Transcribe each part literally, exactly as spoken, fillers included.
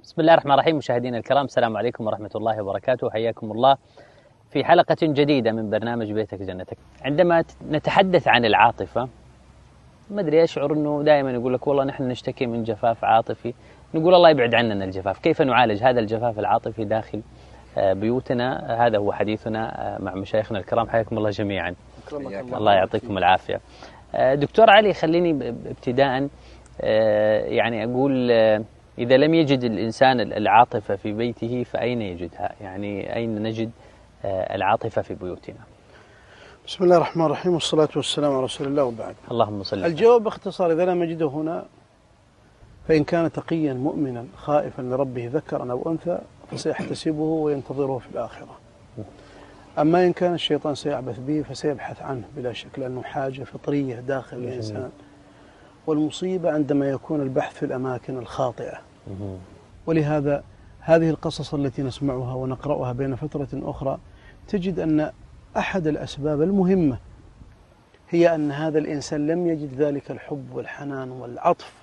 بسم الله الرحمن الرحيم. مشاهدينا الكرام، السلام عليكم ورحمة الله وبركاته، حياكم الله في حلقة جديدة من برنامج بيتك جنتك. عندما نتحدث عن العاطفة، ما أدري أشعر أنه دائما يقول لك والله نحن نشتكي من جفاف عاطفي، نقول الله يبعد عننا الجفاف. كيف نعالج هذا الجفاف العاطفي داخل بيوتنا؟ هذا هو حديثنا مع مشايخنا الكرام، حياكم الله جميعا. الله, الله يعطيكم العافية. دكتور علي، خليني ابتداء يعني أقول، إذا لم يجد الإنسان العاطفة في بيته فأين يجدها؟ يعني أين نجد العاطفة في بيوتنا؟ بسم الله الرحمن الرحيم، والصلاة والسلام على رسول الله وبعد. اللهم صل. الجواب باختصار: إذا لم يجده هنا فإن كان تقيا مؤمنا خائفا لربه ذكرا أو أنثى فسيحتسبه وينتظره في الآخرة. أما إن كان الشيطان سيعبث به فسيبحث عنه بلا شك، لأنه حاجة فطرية داخل الإنسان. والمصيبة عندما يكون البحث في الأماكن الخاطئة. ولهذا هذه القصص التي نسمعها ونقرأها بين فترة أخرى تجد أن أحد الأسباب المهمة هي أن هذا الإنسان لم يجد ذلك الحب والحنان والعطف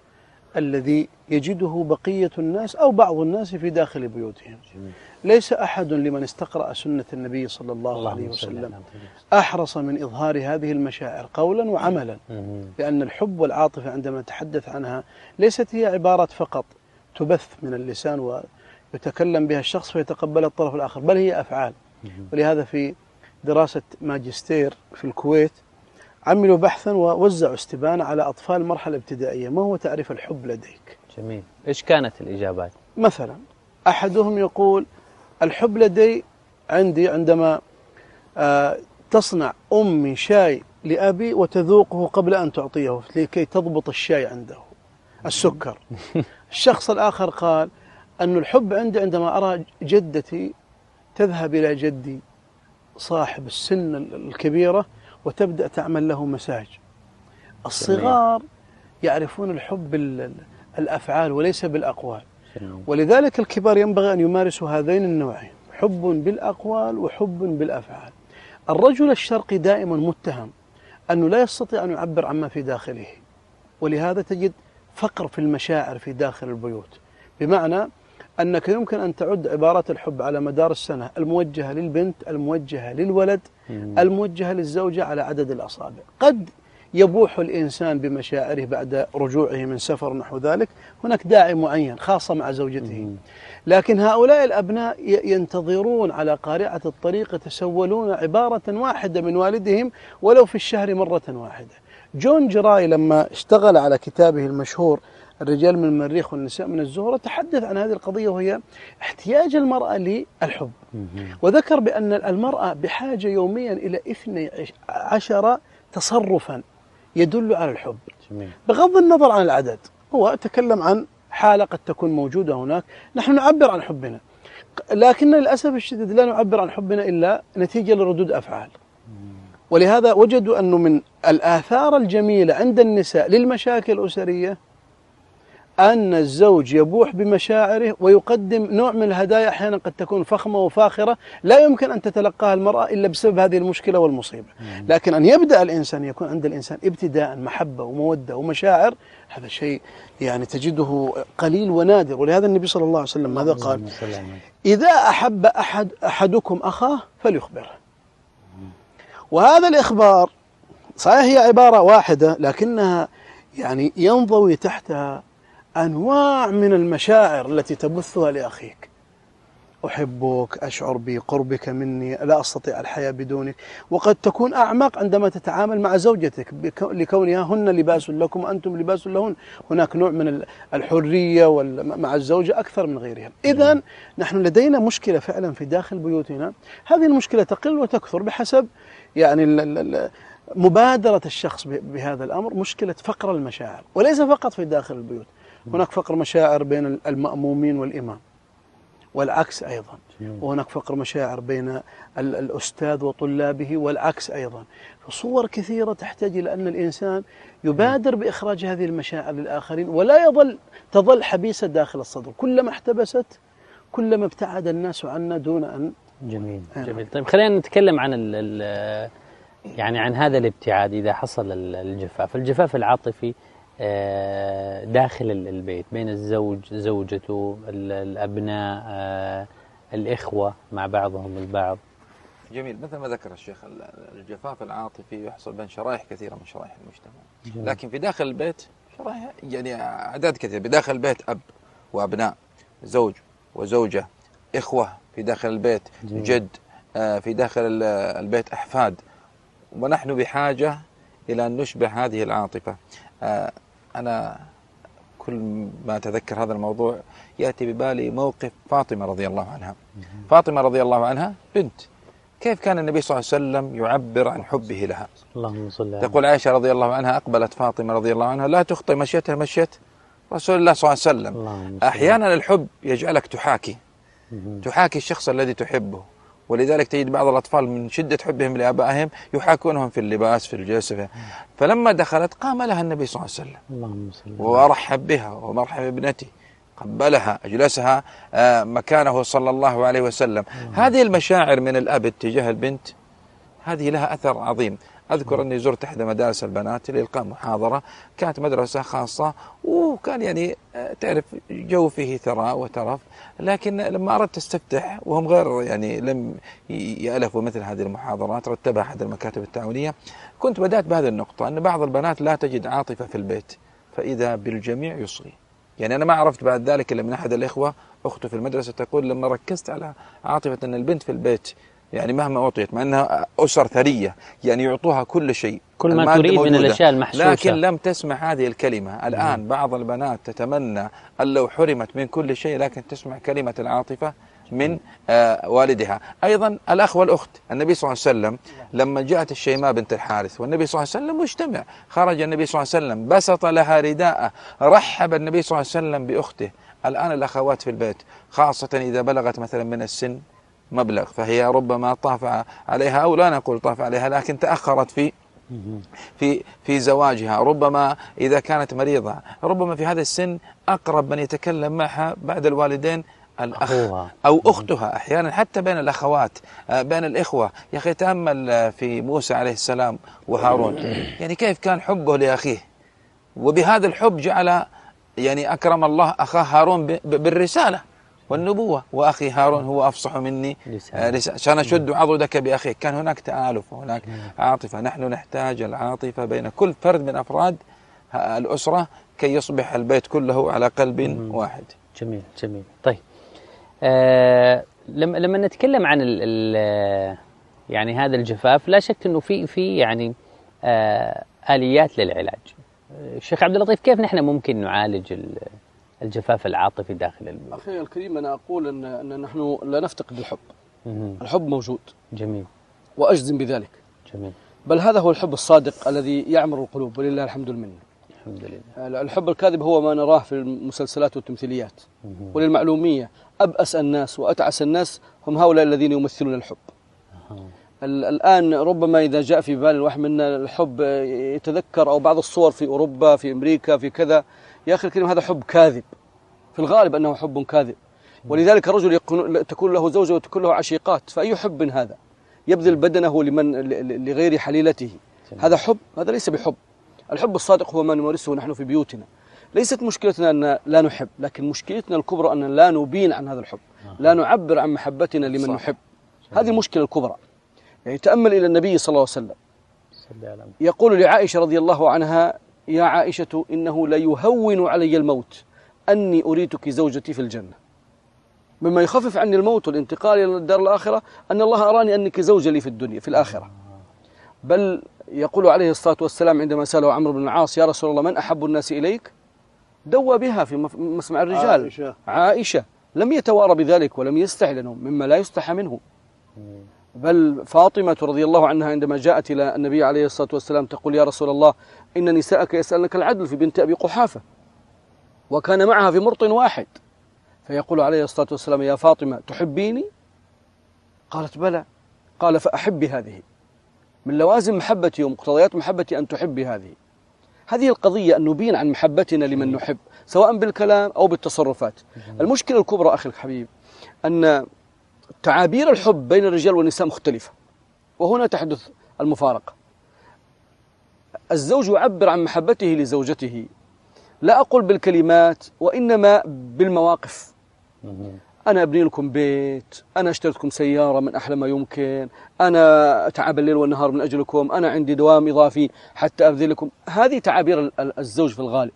الذي يجده بقية الناس أو بعض الناس في داخل بيوتهم. ليس أحد لمن استقرأ سنة النبي صلى الله عليه وسلم أحرص من إظهار هذه المشاعر قولا وعملا، لأن الحب والعاطفة عندما نتحدث عنها ليست هي عبارات فقط تبث من اللسان ويتكلم بها الشخص فيتقبلها الطرف الآخر، بل هي أفعال. ولهذا في دراسة ماجستير في الكويت عملوا بحثا ووزعوا استبانة على أطفال مرحلة ابتدائية: ما هو تعريف الحب لديك؟ جميل. إيش كانت الإجابات؟ مثلا أحدهم يقول: الحب لدي عندي عندما آه تصنع أمي شاي لأبي وتذوقه قبل أن تعطيه لكي تضبط الشاي عنده السكر. الشخص الآخر قال أن الحب عندي عندما أرى جدتي تذهب إلى جدي صاحب السن الكبيرة وتبدأ تعمل له مساج. الصغار يعرفون الحب بالأفعال وليس بالأقوال، ولذلك الكبار ينبغي أن يمارسوا هذين النوعين: حب بالأقوال وحب بالأفعال. الرجل الشرقي دائما متهم أنه لا يستطيع أن يعبر عما في داخله، ولهذا تجد فقر في المشاعر في داخل البيوت، بمعنى أنك يمكن أن تعد عبارات الحب على مدار السنة الموجهة للبنت، الموجهة للولد، الموجهة للزوجة على عدد الأصابع. قد يبوح الإنسان بمشاعره بعد رجوعه من سفر نحو ذلك، هناك داعي معين خاصة مع زوجته، لكن هؤلاء الأبناء ينتظرون على قارعة الطريق يتسولون عبارة واحدة من والدهم ولو في الشهر مرة واحدة. جون جراي لما اشتغل على كتابه المشهور الرجال من المريخ والنساء من الزهرة تحدث عن هذه القضية، وهي احتياج المرأة للحب، وذكر بأن المرأة بحاجة يوميا إلى اثني عشر تصرفا يدل على الحب، بغض النظر عن العدد. هو تكلم عن حالة قد تكون موجودة هناك، نحن نعبر عن حبنا، لكن للأسف الشديد لا نعبر عن حبنا إلا نتيجة لردود أفعال. ولهذا وجدوا أنه من الآثار الجميلة عند النساء للمشاكل الأسرية أن الزوج يبوح بمشاعره ويقدم نوع من الهدايا أحيانا قد تكون فخمة وفاخرة لا يمكن أن تتلقاها المرأة إلا بسبب هذه المشكلة والمصيبة. لكن أن يبدأ الإنسان يكون عند الإنسان ابتداء محبة ومودة ومشاعر، هذا شيء يعني تجده قليل ونادر. ولهذا النبي صلى الله عليه وسلم ماذا قال؟ إذا أحب أحد أحدكم أخاه فليخبره. وهذا الإخبار صحيح هي عبارة واحدة، لكنها يعني ينضوي تحتها أنواع من المشاعر التي تبثها لأخيك: أحبك، أشعر بقربك مني، لا أستطيع الحياة بدونك. وقد تكون أعمق عندما تتعامل مع زوجتك لكونها هن لباس لكم وأنتم لباس لهن. هناك نوع من الحرية مع الزوجة أكثر من غيرها. إذن نحن لدينا مشكلة فعلا في داخل بيوتنا، هذه المشكلة تقل وتكثر بحسب يعني مبادرة الشخص بهذا الأمر. مشكلة فقر المشاعر، وليس فقط في داخل البيوت، هناك فقر مشاعر بين المأمومين والإمام والعكس أيضا، وهناك فقر مشاعر بين الأستاذ وطلابه والعكس أيضا. صور كثيرة تحتاج إلى أن الإنسان يبادر بإخراج هذه المشاعر للآخرين، ولا يظل تظل حبيسة داخل الصدر. كلما احتبست كلما ابتعد الناس عنا دون أن. جميل جميل. طيب خلينا نتكلم عن ال ال يعني عن هذا الابتعاد إذا حصل الجفاف. الجفاف العاطفي داخل البيت بين الزوج زوجته الأبناء الإخوة مع بعضهم البعض؟ جميل. مثل ما ذكر الشيخ، الجفاف العاطفي يحصل بين شرائح كثيرة من شرائح المجتمع. جميل. لكن في داخل البيت شرائح يعني أعداد كثيرة. بداخل البيت أب وأبناء، زوج وزوجة، إخوة في داخل البيت، جميل. جد في داخل البيت، أحفاد. ونحن بحاجة إلى أن نشبه هذه العاطفة. أنا كل ما أتذكر هذا الموضوع يأتي ببالي موقف فاطمة رضي الله عنها. فاطمة رضي الله عنها بنت، كيف كان النبي صلى الله عليه وسلم يعبر عن حبه لها؟ اللهم صل عليه. تقول عائشة رضي الله عنها: أقبلت فاطمة رضي الله عنها لا تخطئ مشيتها مشيت رسول الله صلى الله عليه وسلم. أحيانا الحب يجعلك تحاكي تحاكي الشخص الذي تحبه، ولذلك تجد بعض الأطفال من شدة حبهم لآبائهم يحاكونهم في اللباس، في الجلسة. فلما دخلت قام لها النبي صلى الله عليه وسلم ورحب بها ومرحب ابنتي، قبلها، أجلسها مكانه صلى الله عليه وسلم. هذه المشاعر من الأب تجاه البنت هذه لها أثر عظيم. أذكر أني زرت إحدى مدارس البنات لإلقاء محاضرة، كانت مدرسة خاصة وكان يعني تعرف جو فيه ثراء وترف، لكن لما أردت استفتح وهم غير يعني لم يألفوا مثل هذه المحاضرات، رتبها أحد المكاتب التعاونية، كنت بدأت بهذه النقطة أن بعض البنات لا تجد عاطفة في البيت فإذا بالجميع يصغي. يعني أنا ما عرفت بعد ذلك إلا من أحد الإخوة أخته في المدرسة تقول: لما ركزت على عاطفة أن البنت في البيت يعني مهما أعطيت، مع أنها أسر ثرية يعني يعطوها كل شيء، كل ما تريد من الأشياء المحسوسة، لكن لم تسمع هذه الكلمة. الآن مم. بعض البنات تتمنى أن لو حرمت من كل شيء لكن تسمع كلمة العاطفة من آه والدها. أيضا الأخ والأخت، النبي صلى الله عليه وسلم لما جاءت الشيماء بنت الحارث والنبي صلى الله عليه وسلم مجتمع، خرج النبي صلى الله عليه وسلم بسط لها رداءه، رحب النبي صلى الله عليه وسلم بأخته. الآن الأخوات في البيت خاصة إذا بلغت مثلا من السن مبلغ، فهي ربما طاف عليها أو لا نقول طاف عليها لكن تأخرت في في في زواجها، ربما إذا كانت مريضة، ربما في هذا السن أقرب من يتكلم معها بعد الوالدين الأخ أو أختها. أحيانا حتى بين الأخوات، بين الإخوة. يا أخي تأمل في موسى عليه السلام وهارون، يعني كيف كان حبه لأخيه، وبهذا الحب جعل يعني أكرم الله أخاه هارون بالرسالة والنبوة. وأخي هارون هو أفصح مني عشان أشد عضدك بأخيك. كان هناك تآلف وهناك عاطفة. نحن نحتاج العاطفة بين كل فرد من أفراد الأسرة كي يصبح البيت كله على قلب واحد. جميل جميل. طيب آه لما لما نتكلم عن ال ال يعني هذا الجفاف، لا شك أنه في في يعني آه آليات للعلاج. الشيخ عبد اللطيف، كيف نحن ممكن نعالج الجفاف العاطفي داخل البيت؟ أخي الكريم، أنا أقول أن, أن نحن لا نفتقد الحب. مم. الحب موجود. جميل. وأجزم بذلك. جميل. بل هذا هو الحب الصادق الذي يعمر القلوب، ولله الحمد المنه. الحمد لله. الحب الكاذب هو ما نراه في المسلسلات والتمثيليات. مم. وللمعلومية، أبأس الناس وأتعس الناس هم هؤلاء الذين يمثلون الحب. أه. الآن ربما إذا جاء في بال الواحد منا الحب يتذكر أو بعض الصور في أوروبا، في أمريكا، في كذا. يا أخي الكريم، هذا حب كاذب، في الغالب أنه حب كاذب. ولذلك الرجل تكون له زوجة وتكون له عشيقات، فأي حب هذا؟ يبذل بدنه لمن لغير حليلته. هذا حب؟ هذا ليس بحب. الحب الصادق هو ما نمارسه نحن في بيوتنا. ليست مشكلتنا أن لا نحب، لكن مشكلتنا الكبرى أن لا نبين عن هذا الحب، لا نعبر عن محبتنا لمن نحب. هذه المشكلة الكبرى. يعني تأمل إلى النبي صلى الله عليه وسلم يقول لعائشة رضي الله عنها: يا عائشة، إنه ليهون علي الموت أني أريتك زوجتي في الجنة. مما يخفف عني الموت والانتقال إلى الدار الآخرة أن الله أراني أنك زوجة لي في الدنيا في الآخرة. بل يقول عليه الصلاة والسلام عندما سأله عمرو بن العاص: يا رسول الله، من أحب الناس إليك؟ دوى بها في مسمع الرجال. عائشة, عائشة. لم يتوارى بذلك ولم يستحي، لأنه مما لا يستحى منه. بل فاطمة رضي الله عنها عندما جاءت إلى النبي عليه الصلاة والسلام تقول: يا رسول الله، إن نساءك يسألنك العدل في بنت أبي قحافة، وكان معها في مرط واحد. فيقول عليه الصلاة والسلام: يا فاطمة، تحبيني؟ قالت: بلى. قال: فأحبي هذه. من لوازم محبتي ومقتضيات محبتي أن تحبي هذه. هذه القضية، أن نبين عن محبتنا لمن نحب، سواء بالكلام أو بالتصرفات. المشكلة الكبرى أخي الحبيب أن تعابير الحب بين الرجال والنساء مختلفة، وهنا تحدث المفارقة. الزوج يعبر عن محبته لزوجته لا أقول بالكلمات وإنما بالمواقف. أنا أبني لكم بيت، أنا اشتريت لكم سيارة من أحلى ما يمكن، أنا أتعب الليل والنهار من أجلكم، أنا عندي دوام إضافي حتى أبذل لكم. هذه تعابير الزوج في الغالب.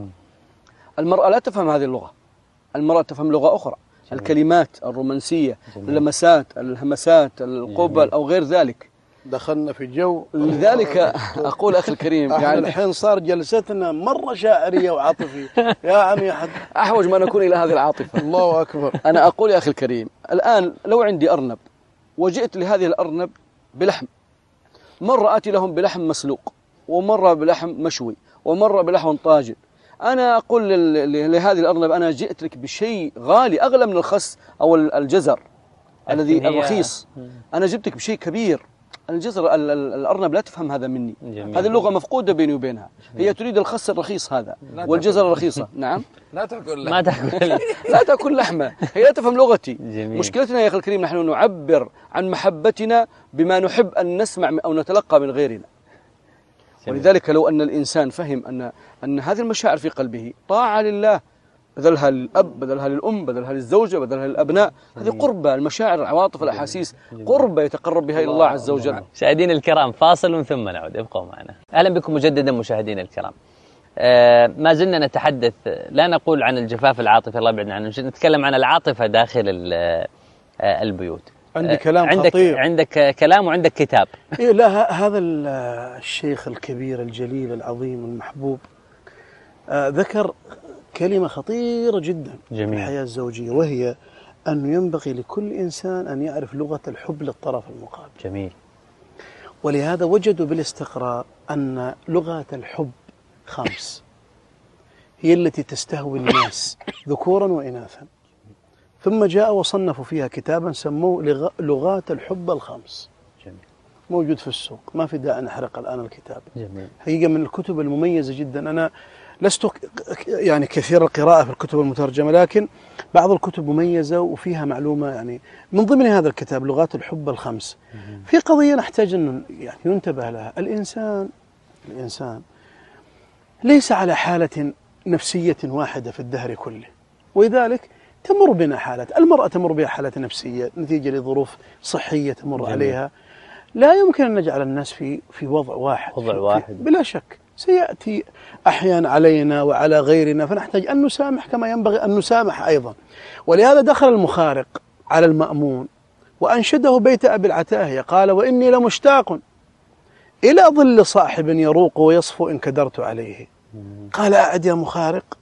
المرأة لا تفهم هذه اللغة، المرأة تفهم لغة أخرى. جميل. الكلمات الرومانسية، جميل. اللمسات، الهمسات، القبل، جميل. أو غير ذلك. دخلنا في جو. لذلك أقول أخي الكريم يعني الحين صار جلستنا مرة شاعرية وعاطفية يا عمي أحد أحوج ما نكون إلى هذه العاطفة. الله أكبر. أنا أقول يا أخي الكريم الآن لو عندي أرنب وجئت لهذه الأرنب بلحم، مرة آتي لهم بلحم مسلوق، ومرة بلحم مشوي، ومرة بلحم طاجن. أنا أقول لهذه الأرنب أنا جئت لك بشيء غالي أغلى من الخس أو الجزر الذي الرخيص، أنا جبتك بشيء كبير. الجزر الأرنب لا تفهم هذا مني. جميل. هذه اللغة مفقودة بيني وبينها. هي تريد الخس الرخيص هذا والجزر الرخيصة. نعم. لا تأكل ما تأكل لا تأكل لحمة، هي لا تفهم لغتي. جميل. مشكلتنا يا أخي الكريم نحن نعبر عن محبتنا بما نحب أن نسمع أو نتلقى من غيرنا. جميل. ولذلك لو أن الإنسان فهم أن أن هذه المشاعر في قلبه طاعة لله، بذلها للأب، بذلها للأم، بذلها للزوجة، بذلها للأبناء، هذه قربة. المشاعر، العواطف، الأحاسيس قربة يتقرب بها إلى الله عز وجل. مشاهدينا الكرام فاصل ثم نعود، ابقوا معنا. أهلا بكم مجددا مشاهدينا الكرام. آه ما زلنا نتحدث، لا نقول عن الجفاف العاطفي الله يبعدنا عنه، نتكلم عن العاطفة داخل آه البيوت. عندي كلام عندك خطير. عندك كلام وعندك كتاب. إيه لا هذا الشيخ الكبير الجليل العظيم المحبوب آه ذكر كلمة خطيرة جدا. جميل. في الحياة الزوجية، وهي أنه ينبغي لكل إنسان أن يعرف لغة الحب للطرف المقابل. جميل. ولهذا وجدوا بالاستقراء أن لغة الحب خمس، هي التي تستهوي الناس ذكورا وإناثا. ثم جاء وصنفوا فيها كتابا سموه لغات الحب الخمس. جميل. موجود في السوق، ما في داعي نحرق الآن الكتاب. جميل. حقيقة من الكتب المميزة جدا. أنا لست يعني كثير القراءة في الكتب المترجمة، لكن بعض الكتب مميزة وفيها معلومة. يعني من ضمن هذا الكتاب لغات الحب الخمس، في قضية نحتاج أن يعني ينتبه لها. الإنسان الإنسان ليس على حالة نفسية واحدة في الدهر كله، ولذلك تمر بنا حالات. المرأة تمر بها حالة نفسية نتيجة لظروف صحية تمر جميل. عليها. لا يمكن أن نجعل الناس في في وضع واحد وضع واحد بلا شك. سيأتي أحيانا علينا وعلى غيرنا، فنحتاج أن نسامح كما ينبغي أن نسامح أيضا. ولهذا دخل المخارق على المأمون وأنشده بيت أبي العتاهية، قال: وإني لمشتاق إلى ظل صاحب يروق ويصفو إن كدرت عليه. قال: أعد يا مخارق.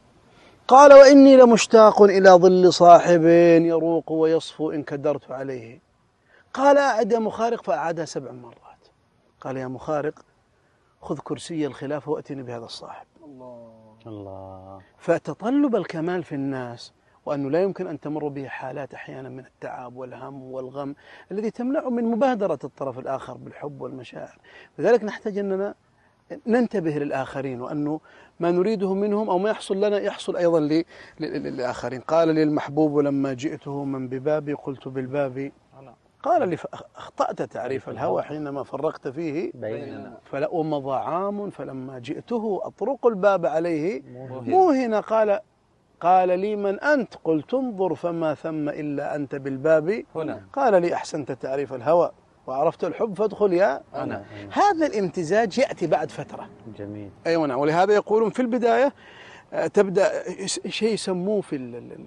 قال: وإني لمشتاق إلى ظل صاحب يروق ويصفو إن كدرت عليه. قال: أعد يا مخارق. فأعادها سبع مرات. قال: يا مخارق، خذ كرسي الخلافة وأتني بهذا الصاحب. الله الله. فتطلب الكمال في الناس، وأنه لا يمكن أن تمر به حالات أحيانا من التعب والهم والغم الذي تمنعه من مبادرة الطرف الآخر بالحب والمشاعر. لذلك نحتاج أننا ننتبه للآخرين، وأنه ما نريده منهم أو ما يحصل لنا يحصل أيضا للآخرين. قال لي المحبوب لما جئته من ببابي قلت بالباب. قال لي: أخطأت تعريف الهوى حينما فرقت فيه بيننا، فلأمضى عام فلما جئته أطرق الباب عليه موهنا. قال قال لي: من أنت؟ قلت: انظر فما ثم إلا أنت بالباب هنا. قال لي: أحسنت تعريف الهوى وعرفت الحب فادخل يا أنا. هذا الامتزاج يأتي بعد فترة. جميل. أيوة نعم. ولهذا يقولون في البداية تبدأ شيء يسموه في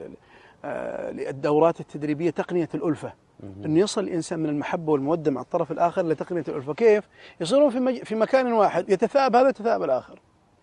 الدورات التدريبية تقنية الألفة، أن يصل الإنسان من المحبة والمودة مع الطرف الآخر لتقنية الألفة. كيف؟ يصيرون في, مج... في مكان واحد، يتثاءب هذا يتثاءب الآخر،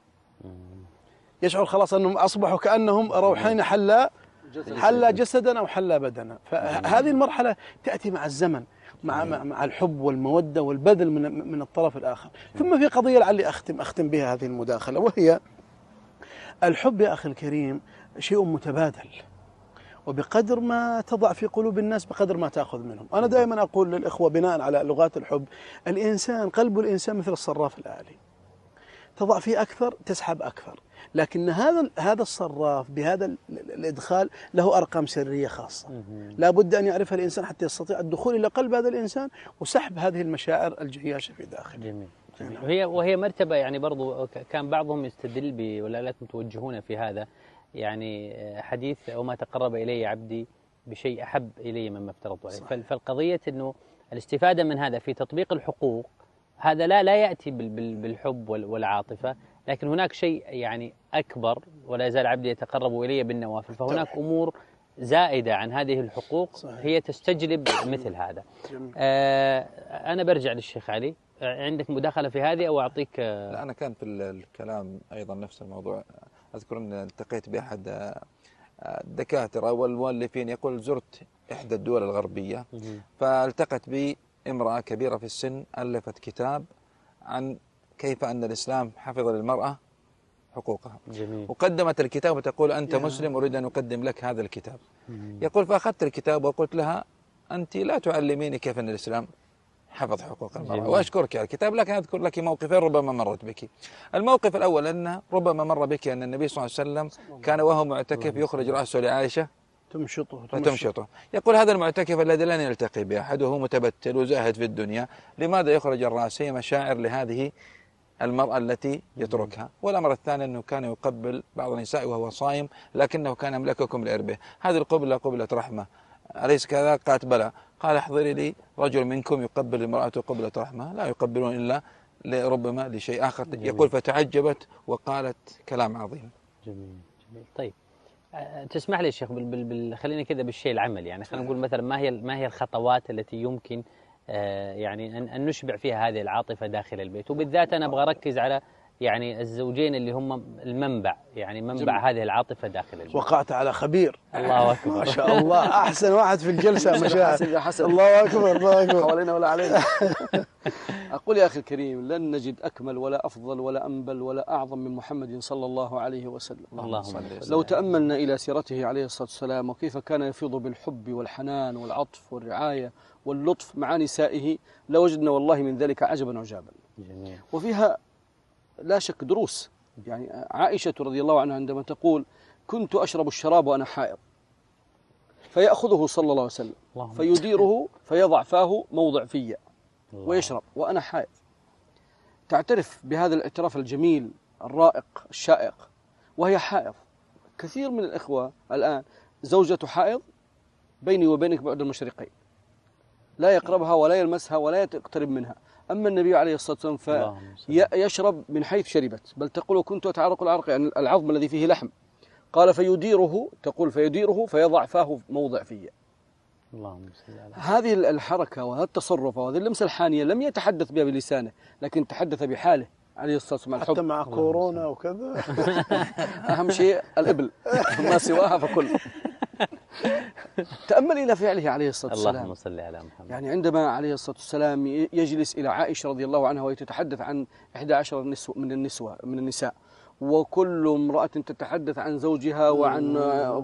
يشعر خلاص أنهم أصبحوا كأنهم روحين حلا حلا جسدا أو حلا بدنا. فهذه المرحلة تأتي مع الزمن، مع مع الحب والمودة والبذل من من الطرف الآخر. ثم في قضية لعلي أختم أختم بها هذه المداخلة، وهي الحب يا أخي الكريم شيء متبادل، وبقدر ما تضع في قلوب الناس بقدر ما تأخذ منهم. أنا دائما أقول للإخوة بناء على لغات الحب، الإنسان قلب الإنسان مثل الصراف الآلي، تضع فيه أكثر تسحب أكثر، لكن هذا هذا الصراف بهذا الإدخال له أرقام سرية خاصة لا بد أن يعرفها الإنسان حتى يستطيع الدخول إلى قلب هذا الإنسان وسحب هذه المشاعر الجياشة في داخله. جميل. جميل. وهي وهي مرتبة يعني برضو كان بعضهم يستدل ب ولعلكم توجهون في هذا يعني حديث أو ما تقرب إلي عبدي بشيء أحب إلي مما افترضت عليه. فالقضية أنه الاستفادة من هذا في تطبيق الحقوق هذا لا لا يأتي بالحب والعاطفة، لكن هناك شيء يعني أكبر، ولا يزال عبدي يتقرب إلي بالنوافل، فهناك أمور زائدة عن هذه الحقوق صحيح. هي تستجلب مثل هذا. آه أنا برجع للشيخ علي، عندك مداخلة في هذه أو أعطيك؟ آه لا أنا كان في الكلام أيضا نفس الموضوع. أذكر أن التقيت بأحد الدكاترة والمؤلفين يقول زرت إحدى الدول الغربية فالتقت بي امرأة كبيرة في السن ألفت كتاب عن كيف أن الإسلام حفظ للمرأة حقوقها. جميل. وقدمت الكتاب وتقول أنت مسلم أريد أن أقدم لك هذا الكتاب. مم. يقول فأخذت الكتاب وقلت لها أنت لا تعلميني كيف أن الإسلام حفظ حقوق المرأة. جميل. وأشكرك على الكتاب، لكن أذكر لك موقفين ربما مرت بك. الموقف الأول أن ربما مر بك أن النبي صلى الله عليه وسلم كان وهو معتكف يخرج رأسه لعائشة تمشطه فتمشطه. يقول هذا المعتكف الذي لن يلتقي بأحد وهو متبتل وزاهد في الدنيا، لماذا يخرج الرأس؟ هي مشاعر لهذه المرأة التي يتركها. والأمر الثاني أنه كان يقبل بعض النساء وهو صائم لكنه كان أملككم لإربه. هذه القبلة قبلة رحمة، أليس كذا؟ قالت بلى. قال احضري لي رجل منكم يقبل امرأته قبلة رحمة، لا يقبلون إلا ربما لشيء آخر. جميل. يقول فتعجبت وقالت كلام عظيم. جميل جميل. طيب تسمح لي يا شيخ بال بال خلينا كذا بالشيء العملي، يعني خلينا نقول مثلا ما هي ما هي الخطوات التي يمكن آه يعني أن, أن نشبع فيها هذه العاطفة داخل البيت، وبالذات أنا أبغى أركز على يعني الزوجين اللي هم المنبع، يعني منبع جميل. هذه العاطفة داخل البيت. وقعت على خبير. الله أكبر. ما شاء الله، أحسن واحد في الجلسة مشاهد. الله أكبر الله أكبر. حوالينا ولا علينا. أقول يا أخي الكريم لن نجد أكمل ولا أفضل ولا أنبل ولا أعظم من محمد صلى الله عليه وسلم. اللهم لو تأملنا إلى سيرته عليه الصلاة والسلام وكيف كان يفيض بالحب والحنان والعطف والرعاية واللطف مع نسائه لوجدنا والله من ذلك عجبا عجابا. جميل. وفيها لا شك دروس. يعني عائشة رضي الله عنها عندما تقول كنت أشرب الشراب وأنا حائض فيأخذه صلى الله عليه وسلم فيديره فيضع فاه موضع في ويشرب وأنا حائض. تعترف بهذا الاعتراف الجميل الرائق الشائق وهي حائض. كثير من الإخوة الآن زوجته حائض بيني وبينك بعد المشرقين، لا يقربها ولا يلمسها ولا يقترب منها. أما النبي عليه الصلاة والسلام فيشرب من حيث شربت، بل تقول كنت أتعرق العرق يعني العظم الذي فيه لحم. قال فيديره، تقول فيديره فيضع فاه موضع فيه. اللهم صل على هذه الحركة وهذا التصرف وهذه اللمسة الحانية لم يتحدث بها بلسانه، لكن تحدث بحاله عليه الصلاة والسلام. حتى مع كورونا وكذا. أهم شيء الإبل ما سواها فكل. تأمل إلى فعله عليه الصلاة والسلام. اللهم صل على محمد. يعني عندما عليه الصلاة والسلام يجلس إلى عائشة رضي الله عنها وهي تتحدث عن إحدى عشر نسوة من النسوة من النساء، وكل امرأة تتحدث عن زوجها وعن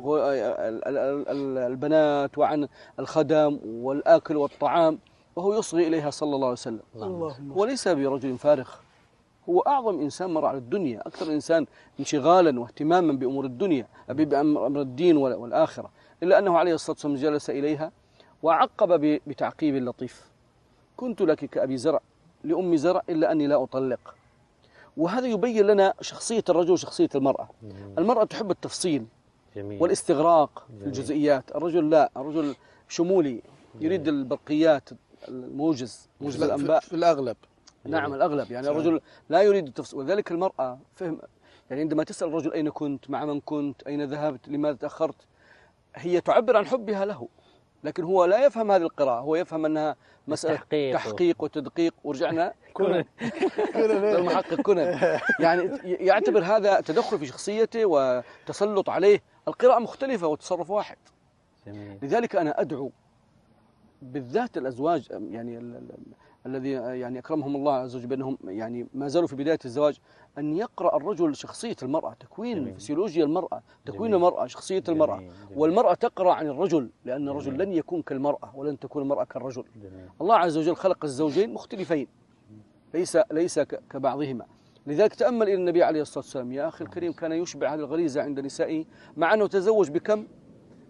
البنات وعن الخدم والآكل والطعام، وهو يصغي إليها صلى الله عليه وسلم. وليس برجل فارغ، هو أعظم إنسان مر على الدنيا، أكثر إنسان انشغالا واهتماما بأمور الدنيا بأمر الدين والآخرة، إلا أنه عليه الصلاة والسلام جلس إليها وعقب بتعقيب لطيف: كنت لك كأبي زرع لأم زرع إلا أني لا أطلق. وهذا يبين لنا شخصية الرجل وشخصية المرأة. المرأة تحب التفصيل جميل. والاستغراق جميل. في الجزئيات. الرجل لا، الرجل شمولي يريد جميل. البرقيات الموجز موجز الأنباء في الأغلب. نعم الأغلب، يعني صحيح. الرجل لا يريد التفصيل، وذلك المرأة فهم. يعني عندما تسأل الرجل أين كنت، مع من كنت، أين ذهبت، لماذا تأخرت، هي تعبر عن حبها له، لكن هو لا يفهم هذه القراءة، هو يفهم أنها مسألة تحقيق, تحقيق وتدقيق. ورجعنا كنن المحقق كنن، يعني يعتبر هذا تدخل في شخصيته وتسلط عليه. القراءة مختلفة وتصرف واحد. جميل. لذلك أنا أدعو بالذات الأزواج يعني الذي يعني أكرمهم الله عز وجل بأنهم يعني ما زالوا في بداية الزواج، أن يقرأ الرجل شخصية المرأة، تكوين فسيولوجيا المرأة، تكوين جميل. المرأة، شخصية جميل. المرأة جميل. والمرأة تقرأ عن الرجل، لأن الرجل جميل. لن يكون كالمرأة ولن تكون المرأة كالرجل. جميل. الله عز وجل خلق الزوجين مختلفين، ليس ليس كبعضهما. لذلك تأمل إلى النبي عليه الصلاة والسلام يا أخي الكريم، كان يشبع هذه الغريزة عند نسائه، مع أنه تزوج بكم؟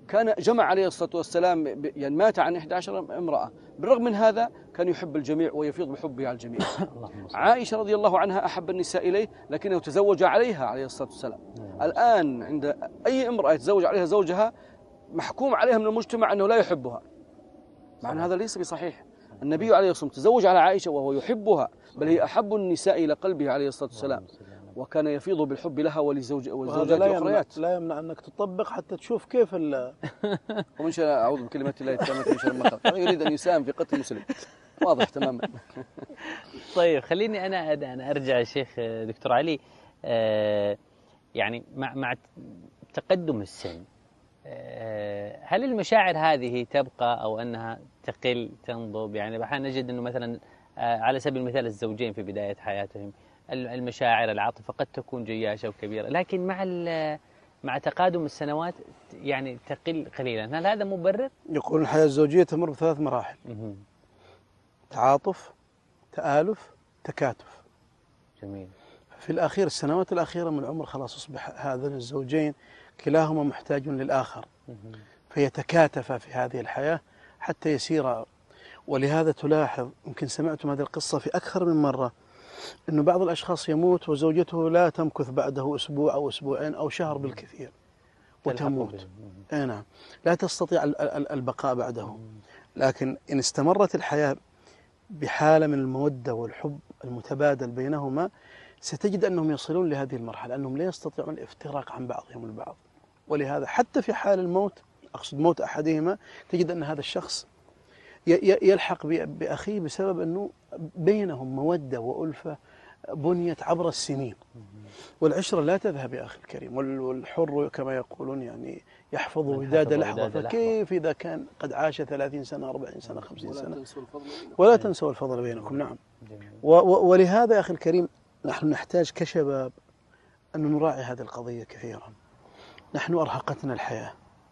كان جمع عليه الصلاة والسلام، يعني مات عن إحدى عشرة امرأة، بالرغم من هذا كان يحب الجميع ويفيض بحبه على الجميع. عائشة رضي الله عنها أحب النساء إليه لكنه تزوج عليها عليه الصلاة والسلام. الآن عند أي امرأة يتزوج عليها زوجها محكوم عليها من المجتمع أنه لا يحبها، مع أن هذا ليس بصحيح. النبي عليه الصلاة والسلام تزوج على عائشة وهو يحبها، بل هي أحب النساء إلى قلبه عليه الصلاة والسلام، وكان يفيض بالحب لها ولزوج والزوجات الأخريات. لا يمنع أنك تطبق حتى تشوف كيف ال ومن شاء أعوذ بكلمات الله التامة من شر ما خلق، يريد أن يساهم في قتل مسلم، واضح تماما. طيب خليني أنا أنا أرجع الشيخ دكتور علي، آه يعني مع مع تقدم السن، آه هل المشاعر هذه تبقى أو أنها تقل تنضب؟ يعني أحيانا نجد أنه مثلا آه على سبيل المثال الزوجين في بداية حياتهم المشاعر العاطفة قد تكون جياشة وكبيرة، لكن مع مع تقادم السنوات يعني تقل قليلا، هل هذا مبرر؟ يقول الحياة الزوجية تمر بثلاث مراحل: تعاطف، تآلف، تكاتف. جميل. في الأخير السنوات الأخيرة من العمر خلاص أصبح هذين الزوجين كلاهما محتاج للآخر، فيتكاتفا في هذه الحياة حتى يسير. ولهذا تلاحظ، يمكن سمعتم هذه القصة في أكثر من مرة، أنه بعض الأشخاص يموت وزوجته لا تمكث بعده أسبوع أو أسبوعين أو شهر بالكثير وتموت. أي نعم، لا تستطيع البقاء بعده. لكن إن استمرت الحياة بحالة من المودة والحب المتبادل بينهما، ستجد أنهم يصلون لهذه المرحلة أنهم لا يستطيعون الافتراق عن بعضهم البعض. ولهذا حتى في حال الموت، أقصد موت أحدهما، تجد أن هذا الشخص يلحق بأخيه بسبب أنه بينهم مودة وألفة بنيت عبر السنين. والعشرة لا تذهب يا أخي الكريم، والحر كما يقولون يعني يحفظ وداد لحظة، فكيف إذا كان قد عاش ثلاثين سنة أربعين سنة خمسين سنة؟ ولا تنسوا الفضل بينكم. نعم. ولهذا يا أخي الكريم نحن نحتاج كشباب أن نراعي هذه القضية كثيرا. نحن أرهقتنا الحياة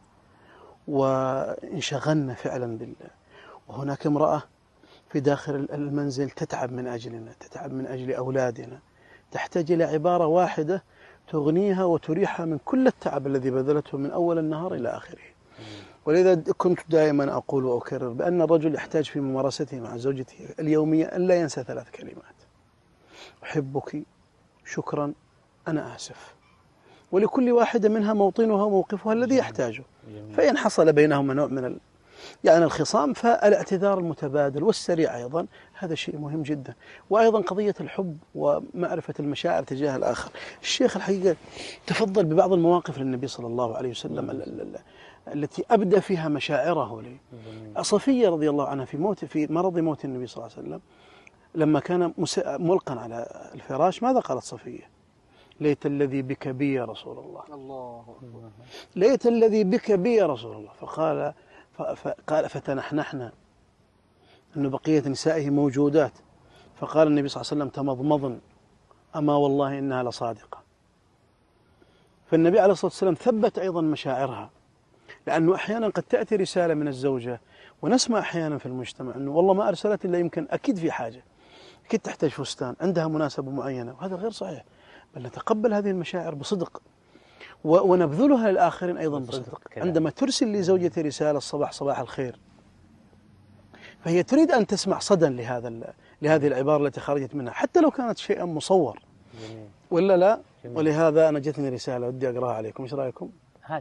وانشغلنا فعلا بالله، وهناك امرأة في داخل المنزل تتعب من أجلنا، تتعب من أجل أولادنا، تحتاج إلى عبارة واحدة تغنيها وتريحها من كل التعب الذي بذلته من أول النهار إلى آخره. ولذا كنت دائما أقول وأكرر بأن الرجل يحتاج في ممارسته مع زوجته اليومية أن لا ينسى ثلاث كلمات: أحبك، شكرا، أنا آسف. ولكل واحدة منها موطنها وموقفها الذي يحتاجه. فإن حصل بينهما نوع من ال... يعني الخصام، فالاعتذار المتبادل والسريع أيضا هذا شيء مهم جدا. وأيضا قضية الحب ومعرفة المشاعر تجاه الآخر. الشيخ الحقيقة تفضل ببعض المواقف للنبي صلى الله عليه وسلم التي أبدى فيها مشاعره لي. صفية رضي الله عنها في موت في مرض موت النبي صلى الله عليه وسلم، لما كان ملقا على الفراش، ماذا قالت صفية؟ ليت الذي بك بي يا رسول الله. الله أكبر. ليت الذي بك بي يا رسول الله. فقال فقال فتنحنحنا أن بقية نسائه موجودات، فقال النبي صلى الله عليه وسلم تمضمضن: أما والله إنها لصادقة. فالنبي عليه الصلاة والسلام ثبت أيضا مشاعرها، لأنه أحيانا قد تأتي رسالة من الزوجة، ونسمع أحيانا في المجتمع أنه والله ما أرسلت إلا يمكن أكيد في حاجة، أكيد تحتاج فستان، عندها مناسبة معينة، وهذا غير صحيح. بل نتقبل هذه المشاعر بصدق ونبذلها للآخرين أيضا بصدق. عندما ترسل لزوجتي رسالة الصباح صباح الخير، فهي تريد أن تسمع صدى لهذا لهذه العبارة التي خرجت منها، حتى لو كانت شيئا مصور. جميل. ولا لا؟ جميل. ولهذا أنا جتني رسالة ودي أقرأها عليكم، إيش رأيكم؟ هات.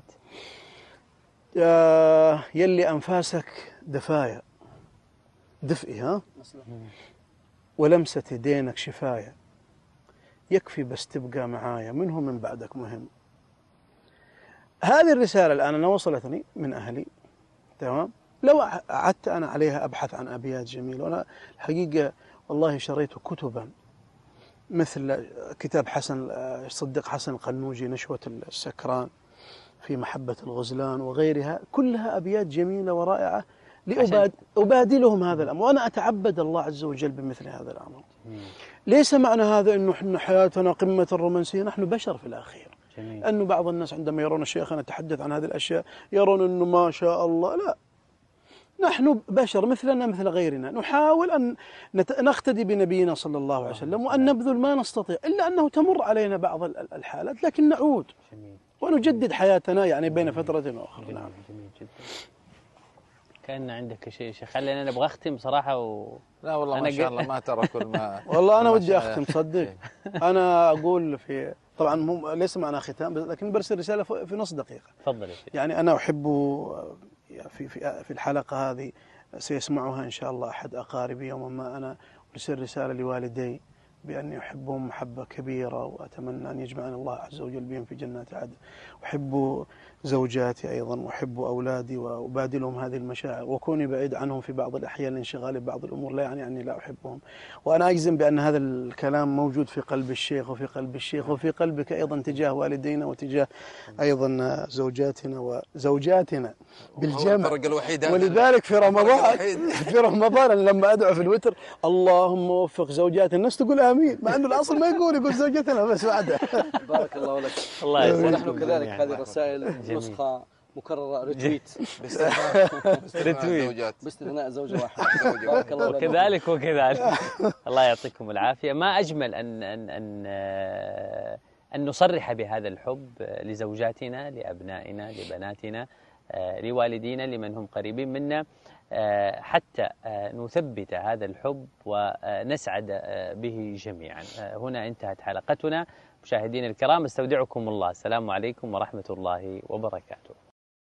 يا يلي أنفاسك دفايا دفئي، ها؟ ولمسة يدينك شفايا، يكفي بس تبقى معايا، منه من بعدك مهم. هذه الرسالة الآن أنا وصلتني من أهلي، تمام؟ لو قعدت أنا عليها أبحث عن أبيات جميلة، وأنا الحقيقة والله شريت كتبا مثل كتاب حسن صدق حسن القنوجي نشوة السكران في محبة الغزلان وغيرها، كلها أبيات جميلة ورائعة لأبادلهم هذا الأمر، وأنا أتعبد الله عز وجل بمثل هذا الأمر. ليس معنى هذا أنه إحنا حياتنا قمة الرومانسية، نحن بشر في الأخير. جميل. أنه بعض الناس عندما يرون الشيخ نتحدث عن هذه الأشياء يرون أنه ما شاء الله، لا، نحن بشر مثلنا مثل غيرنا، نحاول أن نقتدي بنبينا صلى الله عليه وسلم وأن نبذل ما نستطيع، إلا أنه تمر علينا بعض الحالات، لكن نعود ونجدد حياتنا يعني بين فترة وأخرى. نعم. جميل جدا. كأن عندك شيء شيخ، خلينا أنا أبغى أختم صراحة و... لا والله ما شاء الله ما ترى كل ما والله أنا ما ودي شاء- أختم صدق. أنا أقول في طبعا مو ليس معنا ختام، بس- لكن برسل رسالة في في نص دقيقة. تفضل يا شيخ. يعني أنا أحب في في في الحلقة هذه سيسمعها إن شاء الله أحد أقاربي يوما ما، أنا أرسل رسالة لوالدي بأني أحبهم محبة كبيرة، وأتمنى أن يجمعنا الله عز وجل بهم في جنات عدن. أحب زوجاتي أيضا، وأحب أولادي، وأبادلهم هذه المشاعر، وكوني بعيد عنهم في بعض الأحيان لانشغالي ببعض الأمور لا يعني أني لا أحبهم. وأنا أجزم بأن هذا الكلام موجود في قلب الشيخ وفي قلب الشيخ وفي قلبك أيضا تجاه والدينا وتجاه أيضا زوجاتنا وزوجاتنا بالجمع. الفرق الوحيد هذا. ولذلك في رمضان الوحيد. في رمضان أنا لما أدعو في الوتر اللهم وفق زوجات الناس تقول آمين، مع أنه الأصل ما يقول يقول زوجتنا بس بعدها. بارك الله لك. الله يسلمك. ونحن كذلك هذه الرسائل جميل. نسخة مكررة ريتويت باستثناء زوجات. باستثناء زوجة واحدة. زوجة بارك الله لك. وكذلك وكذلك. الله يعطيكم العافية. ما أجمل أن أن أن أن نصرح بهذا الحب لزوجاتنا، لأبنائنا، لبناتنا، لوالدينا، لمن هم قريبين منا، حتى نثبت هذا الحب ونسعد به جميعا. هنا انتهت حلقتنا. مشاهدينا الكرام، استودعكم الله. السلام عليكم ورحمة الله وبركاته.